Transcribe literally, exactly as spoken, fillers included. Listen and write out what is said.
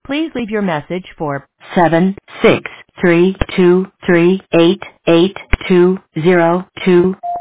Please leave your message for seven six three two three eight eight two zero two.